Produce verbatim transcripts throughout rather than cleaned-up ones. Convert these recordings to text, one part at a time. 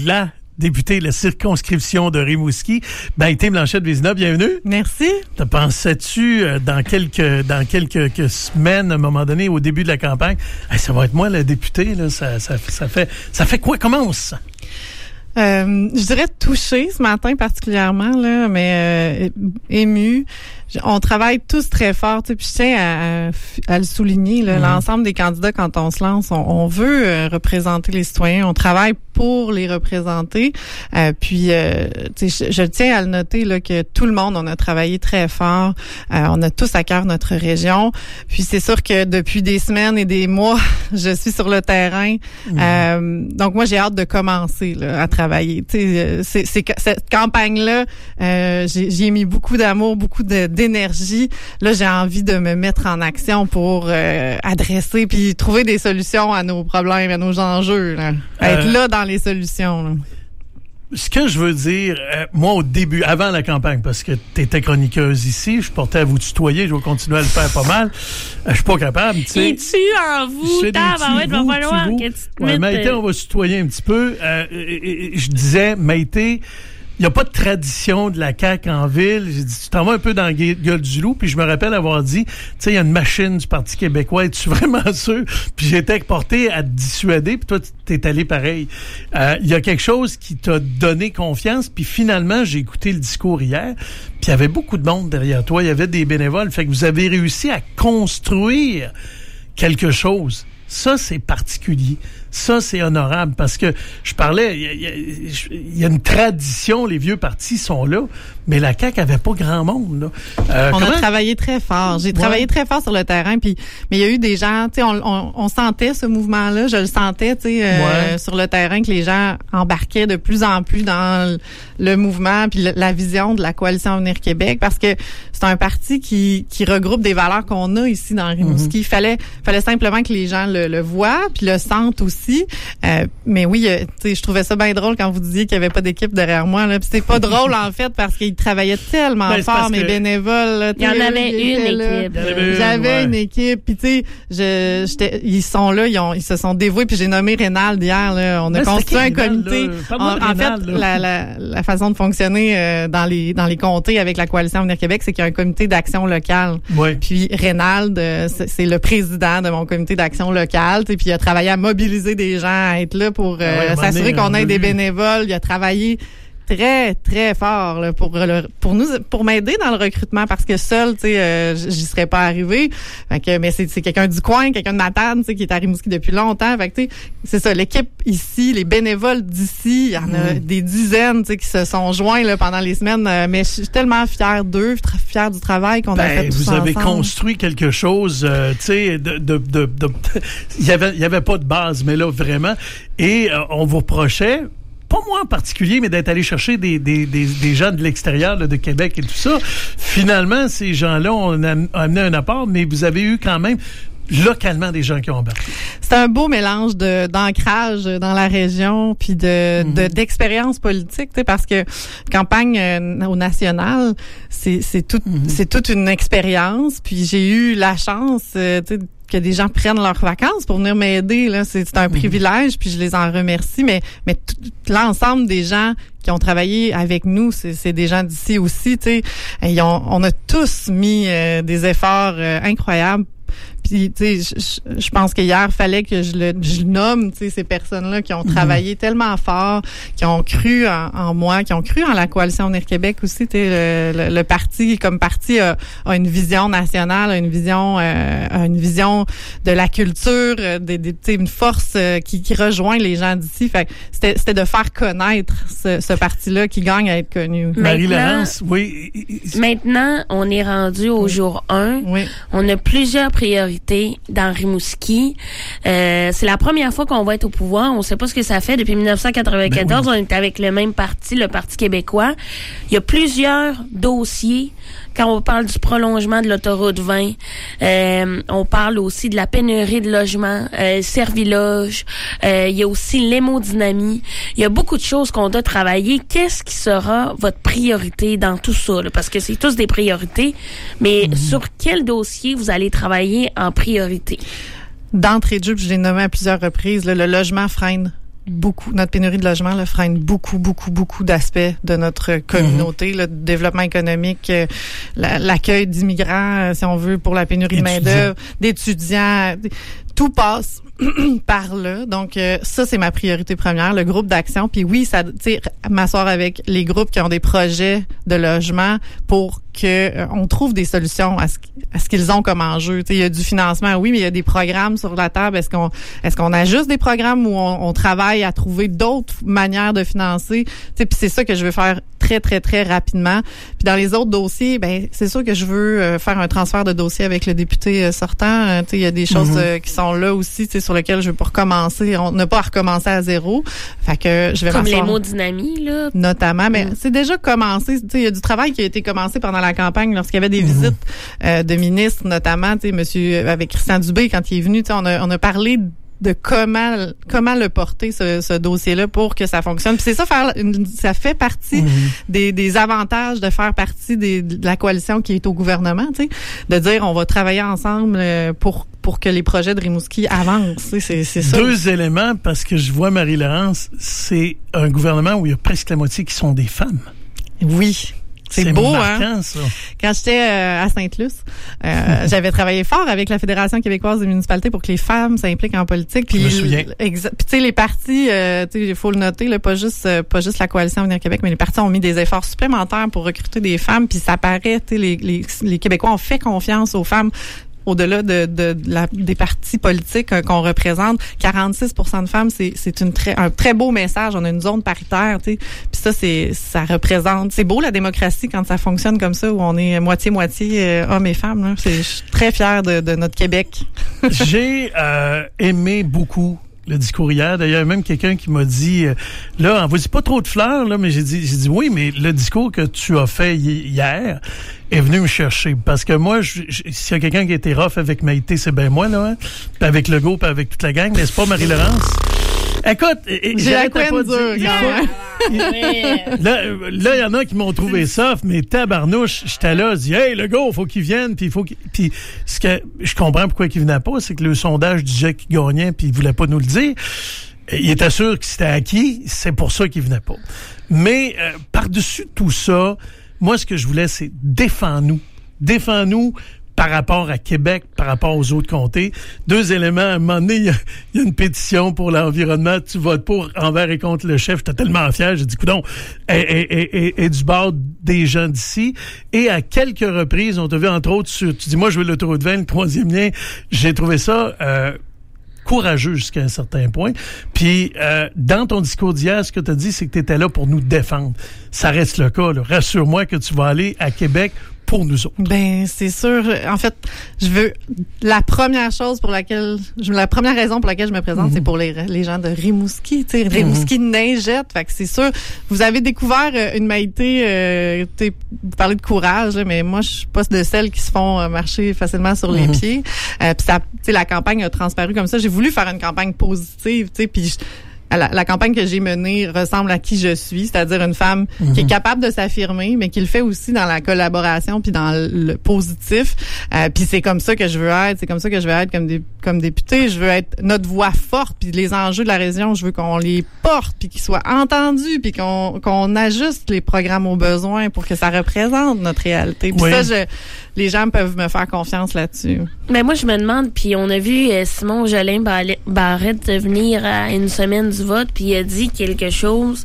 la députée de la circonscription de Rimouski, Maïté Blanchette-Vézina, bienvenue. Merci. Te pensais-tu euh, dans quelques dans quelques, quelques semaines, à un moment donné, au début de la campagne, hey, ça va être moi la députée, là, ça, ça, ça fait ça fait quoi? Comment on se sent? Euh, je dirais touchée ce matin particulièrement, là, mais euh, émue. On travaille tous très fort, tu sais, puis je tiens à, à, à le souligner, là, mmh. l'ensemble des candidats, quand on se lance, on, on veut euh, représenter les citoyens, on travaille pour les représenter. Euh, puis, euh, tu sais, je, je tiens à le noter là que tout le monde, on a travaillé très fort, euh, on a tous à cœur notre région. Puis c'est sûr que depuis des semaines et des mois, je suis sur le terrain. Mmh. Euh, donc moi, j'ai hâte de commencer là, à travailler. Tu sais, c'est, c'est, cette campagne-là, euh, j'ai, j'y ai mis beaucoup d'amour, beaucoup de d'énergie. Là, j'ai envie de me mettre en action pour euh, adresser puis trouver des solutions à nos problèmes, à nos enjeux. Là. Être euh, là dans les solutions. Là. Ce que je veux dire, euh, moi, au début, avant la campagne, parce que tu étais chroniqueuse ici, je portais à vous tutoyer, je vais continuer à le faire pas mal. Euh, je suis pas capable, tu sais. Et tu en vous, tabarouette, va falloir que tu te ouais, mettes... Maïté, on va se tutoyer un petit peu. Euh, et, et, je disais, Maïté, il n'y a pas de tradition de la C A Q en ville. J'ai dit, tu t'en vas un peu dans la gueule du loup. Puis je me rappelle avoir dit, tu sais, il y a une machine du Parti québécois. Es-tu vraiment sûr? Puis j'étais porté à te dissuader. Puis toi, t'es allé pareil. Il euh, y a quelque chose qui t'a donné confiance. Puis finalement, j'ai écouté le discours hier. Puis il y avait beaucoup de monde derrière toi. Il y avait des bénévoles. Fait que vous avez réussi à construire quelque chose. Ça, c'est particulier. Ça, c'est honorable parce que je parlais, il y, y, y a une tradition, les vieux partis sont là, mais la C A Q avait pas grand monde. Là. Euh, on comment? a travaillé très fort. J'ai ouais. travaillé très fort sur le terrain, puis mais il y a eu des gens, tu sais, on, on, on sentait ce mouvement-là, je le sentais, tu sais, euh, ouais. sur le terrain que les gens embarquaient de plus en plus dans le, le mouvement puis le, la vision de la coalition Avenir Québec, parce que c'est un parti qui qui regroupe des valeurs qu'on a ici dans Rimouski. Il mm-hmm. fallait fallait simplement que les gens le, le voient puis le sentent aussi. Euh, mais oui, euh, tu sais, je trouvais ça bien drôle quand vous disiez qu'il y avait pas d'équipe derrière moi. Là, puis c'est pas drôle en fait parce qu'ils travaillaient tellement ben, fort, mes bénévoles. Là, il y en avait une là. équipe. Avait J'avais ouais. une équipe. Puis tu sais, je, j'étais, ils sont là, ils ont, ils se sont dévoués. Puis j'ai nommé Rénal hier. Là, on a ben, construit un Rénal, comité. En, en Rénal, fait, la, la, la façon de fonctionner euh, dans les dans les comtés avec la coalition Avenir Québec, c'est qu'il y a un comité d'action locale. Ouais. Puis Rénal, c'est, c'est le président de mon comité d'action locale. Puis il a travaillé à mobiliser des gens à être là pour euh, ouais, s'assurer qu'on ait des bénévoles. Il a travaillé très très fort là, pour le, pour nous pour m'aider dans le recrutement parce que seul, tu sais, euh, j'y serais pas arrivée. Fait que mais c'est c'est quelqu'un du coin, quelqu'un de Matane, tu sais, qui est à Rimouski depuis longtemps. Fait que tu sais, c'est ça, l'équipe ici, les bénévoles d'ici, il y en a mmh. des dizaines, tu sais, qui se sont joints là pendant les semaines. Euh, mais je suis tellement fière d'eux, fière du travail qu'on ben, a fait tous vous ensemble. Vous avez construit quelque chose, euh, tu sais, de de de, de il y avait il y avait pas de base, mais là vraiment. Et euh, on vous reprochait. Pas moi en particulier, mais d'être allé chercher des, des, des, des gens de l'extérieur là, de Québec et tout ça. Finalement, ces gens-là ont amené un apport, mais vous avez eu quand même localement des gens qui ont embarqué. C'est un beau mélange de d'ancrage dans la région puis de, mm-hmm. de d'expérience politique, tu sais, parce que campagne euh, au national, c'est c'est tout mm-hmm. c'est toute une expérience. Puis j'ai eu la chance, euh, tu sais, que des gens prennent leurs vacances pour venir m'aider là, c'est, c'est un mmh. privilège, puis je les en remercie, mais mais tout, l'ensemble des gens qui ont travaillé avec nous, c'est, c'est des gens d'ici aussi, tu sais, ils ont, on a tous mis euh, des efforts euh, incroyables. Puis, tu sais, je, je pense qu'hier, fallait que je le je nomme, tu sais, ces personnes-là qui ont travaillé mmh. tellement fort, qui ont cru en, en moi, qui ont cru en la coalition Avenir Québec aussi. Tu sais, le, le, le parti, comme parti, a, a une vision nationale, a une vision, euh, a une vision de la culture, des, des, tu sais, une force euh, qui, qui rejoint les gens d'ici. Fait que c'était, c'était de faire connaître ce, ce parti-là qui gagne à être connu. Marie-Laurence, oui. Maintenant, on est rendu au oui. jour un. Oui. On a plusieurs priorités dans Rimouski. Euh, c'est la première fois qu'on va être au pouvoir. On ne sait pas ce que ça fait. Depuis dix-neuf cent quatre-vingt-quatorze, ben oui. on est avec le même parti, le Parti québécois. Il y a plusieurs dossiers. Quand on parle du prolongement de l'autoroute vingt, euh, on parle aussi de la pénurie de logements, euh, Serviloge, euh, il y a aussi l'hémodynamie. Il y a beaucoup de choses qu'on doit travailler. Qu'est-ce qui sera votre priorité dans tout ça? Là? Parce que c'est tous des priorités, mais mmh. sur quel dossier vous allez travailler en priorité? D'entrée de jeu, je l'ai nommé à plusieurs reprises, là, le logement freine beaucoup, notre pénurie de logement là, freine beaucoup, beaucoup, beaucoup d'aspects de notre communauté, mm-hmm. le développement économique, euh, la, l'accueil d'immigrants, euh, si on veut, pour la pénurie Étudiant. de main-d'œuvre, d'étudiants, tout passe par là. Donc, euh, ça, c'est ma priorité première, le groupe d'action. Puis oui, ça, tu sais, m'asseoir avec les groupes qui ont des projets de logement pour que euh, on trouve des solutions à ce, à ce qu'ils ont comme enjeu. Tu sais, il y a du financement, oui, mais il y a des programmes sur la table. Est-ce qu'on, est-ce qu'on ajuste des programmes ou on, on travaille à trouver d'autres manières de financer? Tu sais, puis c'est ça que je veux faire très, très, très rapidement. Puis dans les autres dossiers, ben c'est sûr que je veux euh, faire un transfert de dossier avec le député euh, sortant. Euh, tu sais, il y a des choses mm-hmm. euh, qui sont là aussi, tu sais, sur lesquelles je veux pas recommencer, on n'a pas à recommencer à zéro. Fait que je vais Comme les mots dynamiques, là. Notamment, mais mm. c'est déjà commencé. Tu sais, il y a du travail qui a été commencé pendant la campagne lorsqu'il y avait des mm-hmm. visites euh, de ministres, notamment, tu sais, monsieur, avec Christian Dubé, quand il est venu, tu sais, on a, on a parlé de comment comment le porter ce, ce dossier-là pour que ça fonctionne. Puis c'est ça faire une, ça fait partie mmh. des, des avantages de faire partie des, de la coalition qui est au gouvernement, tu sais, de dire on va travailler ensemble pour pour que les projets de Rimouski avancent. C'est, c'est ça. Deux éléments, parce que je vois Marie-Laurence, c'est un gouvernement où il y a presque la moitié qui sont des femmes. Oui. C'est, c'est beau, marquant, hein? Ça. Quand j'étais euh, à Sainte-Luce, euh, j'avais travaillé fort avec la Fédération québécoise des municipalités pour que les femmes s'impliquent en politique. Puis, je me souviens. Exa- puis tu sais, les partis, euh, tu sais, il faut le noter, là, pas juste, euh, pas juste la coalition Avenir Québec, mais les partis ont mis des efforts supplémentaires pour recruter des femmes. Puis ça paraît, tu sais, les, les, les Québécois ont fait confiance aux femmes. Au-delà de, de, de la, des partis politiques euh, qu'on représente, quarante-six pour cent de femmes, c'est, c'est une très, un très beau message. On a une zone paritaire, tu sais. Puis ça, c'est, ça représente. C'est beau la démocratie quand ça fonctionne comme ça, où on est moitié-moitié euh, hommes et femmes. Là. C'est, je suis très fière de, de notre Québec. J'ai euh, aimé beaucoup le discours hier. D'ailleurs, même quelqu'un qui m'a dit, euh, là, on vous dit pas trop de fleurs, là, mais j'ai dit, j'ai dit oui, mais le discours que tu as fait hi- hier est venu me chercher. Parce que moi, je, je, s'il y a quelqu'un qui a été rough avec Maïté, c'est bien moi, là, hein? Puis avec Legault, puis avec toute la gang, n'est-ce pas, Marie-Laurence? Écoute, j'ai la couenne dure, quand même. Là, là, il y en a qui m'ont trouvé soft, mais tabarnouche, j'étais là, je dis, hey, Legault, faut qu'il vienne, puis il faut qu'il... Puis ce que je comprends pourquoi il venait pas, c'est que le sondage disait qu'il gagnait, puis il voulait pas nous le dire. Il était sûr que c'était acquis, c'est pour ça qu'il venait pas. Mais euh, par-dessus tout ça, moi, ce que je voulais, c'est défends-nous. Défends-nous par rapport à Québec, par rapport aux autres comtés. Deux éléments. À un moment donné, il y a, il y a une pétition pour l'environnement. Tu votes pour, envers et contre le chef. J'étais tellement fier. J'ai dit, coudonc, et, et, et, et du bord des gens d'ici. Et à quelques reprises, on t'a vu, entre autres, sur, tu dis, moi, je veux l'autoroute vingt, le troisième lien. J'ai trouvé ça... Euh, courageux jusqu'à un certain point. Puis, euh, dans ton discours d'hier, ce que tu as dit, c'est que tu étais là pour nous défendre. Ça reste le cas, là. Rassure-moi que tu vas aller à Québec pour nous autres. Ben, c'est sûr. En fait, je veux... La première chose pour laquelle... La première raison pour laquelle je me présente, mm-hmm. c'est pour les, les gens de Rimouski. Tu sais, Rimouski mm-hmm. neigette. Fait que c'est sûr. Vous avez découvert une Maïté... Euh, tu sais, vous parlez de courage, là, mais moi, je suis pas de celles qui se font euh, marcher facilement sur mm-hmm. les pieds. Euh, puis ça... Tu sais, la campagne a transparu comme ça. J'ai voulu faire une campagne positive, tu sais, puis... La, la campagne que j'ai menée ressemble à qui je suis, c'est-à-dire une femme mm-hmm. qui est capable de s'affirmer, mais qui le fait aussi dans la collaboration puis dans le positif. Euh, puis c'est comme ça que je veux être, c'est comme ça que je veux être comme des comme députée. Je veux être notre voix forte, puis les enjeux de la région, je veux qu'on les porte, puis qu'ils soient entendus, puis qu'on qu'on ajuste les programmes aux besoins pour que ça représente notre réalité. Puis oui. ça, je, les gens peuvent me faire confiance là-dessus. Mais moi, je me demande, puis on a vu euh, Simon Jolin Barrette venir à une semaine du vote, puis il a dit quelque chose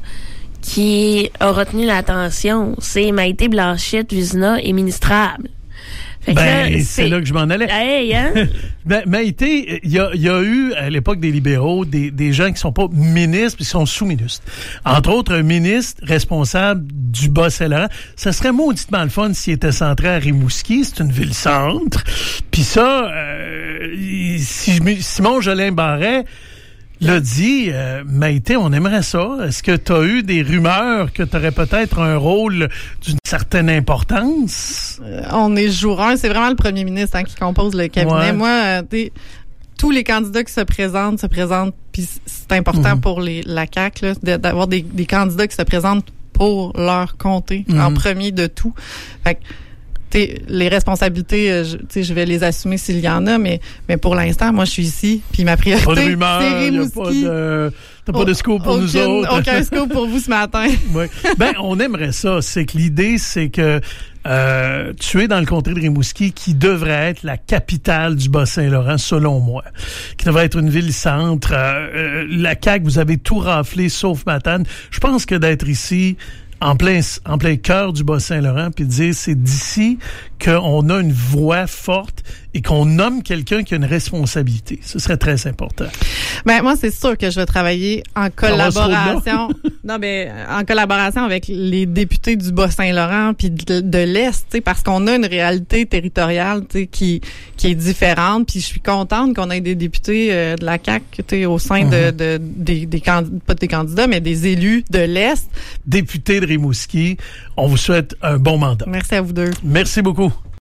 qui a retenu l'attention. C'est Maïté Blanchette-Vizina est ministrable. Ben, là, c'est... c'est là que je m'en allais. Hey, hein? ben, Maïté, il y a, y a eu, à l'époque des libéraux, des, des gens qui sont pas ministres, puis qui sont sous-ministres. Entre autres, un ministre responsable du Bas-Saint-Laurent. Ça serait mauditement le fun s'il était centré à Rimouski. C'est une ville-centre. Puis ça, euh, si je, Simon Jolin Barrette l'a dit, euh, Maïté, on aimerait ça. Est-ce que tu as eu des rumeurs que tu aurais peut-être un rôle d'une certaine importance? Euh, on est jour un. C'est vraiment le premier ministre hein, qui compose le cabinet. Ouais. Moi, euh, t'es, tous les candidats qui se présentent, se présentent, puis c'est important mmh. pour les, la C A Q là, d'avoir des, des candidats qui se présentent pour leur comté, mmh. en premier de tout. Fait que, T'sais, les responsabilités, je, t'sais, je vais les assumer s'il y en a, mais, mais pour l'instant, moi, je suis ici, puis ma priorité, pas de rumeur, c'est Rimouski. Y a pas de, t'as pas de scoop pour aucune, nous autres. Aucun scoop pour vous ce matin. Oui. Ben, on aimerait ça. C'est que l'idée, c'est que euh, tu es dans le comté de Rimouski, qui devrait être la capitale du Bas-Saint-Laurent, selon moi, qui devrait être une ville-centre. Euh, euh, la C A Q, vous avez tout raflé, sauf Matane. Je pense que d'être ici, en plein en plein cœur du Bas-Saint-Laurent, puis de dire c'est d'ici qu'on a une voix forte et qu'on nomme quelqu'un qui a une responsabilité. Ce serait très important. Ben moi, c'est sûr que je vais travailler en collaboration. non, ben en collaboration avec les députés du Bas-Saint-Laurent puis de, de l'Est, tu sais, parce qu'on a une réalité territoriale, tu sais, qui qui est différente. Puis je suis contente qu'on ait des députés euh, de la C A Q, tu sais, au sein mm-hmm. de, de des des candidats, pas des candidats, mais des élus de l'Est. Députés de Rimouski, on vous souhaite un bon mandat. Merci à vous deux. Merci beaucoup.